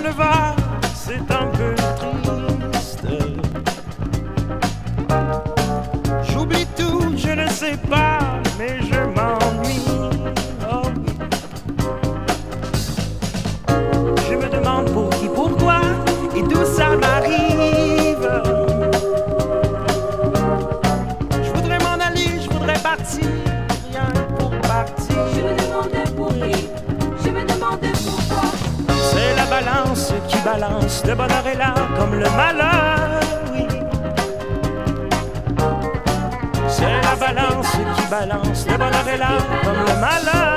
voir, c'est un peu triste. J'oublie tout, je ne sais pas, mais je m'ennuie. Oh oui. Je me demande pour qui, pourquoi et d'où ça m'arrive. Je voudrais m'en aller, je voudrais partir, rien pour partir. Je me demandais pour qui, je me demandais pourquoi. C'est la balance qui balance, le bonheur est là comme le malheur, oui. C'est la balance qui balance, le bonheur est là comme le malheur.